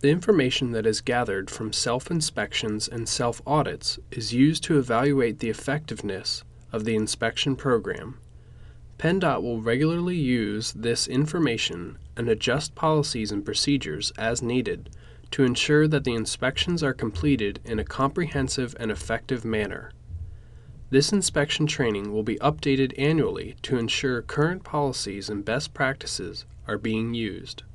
The information that is gathered from self-inspections and self-audits is used to evaluate the effectiveness of the inspection program. PennDOT will regularly use this information and adjust policies and procedures as needed to ensure that the inspections are completed in a comprehensive and effective manner. This inspection training will be updated annually to ensure current policies and best practices are being used.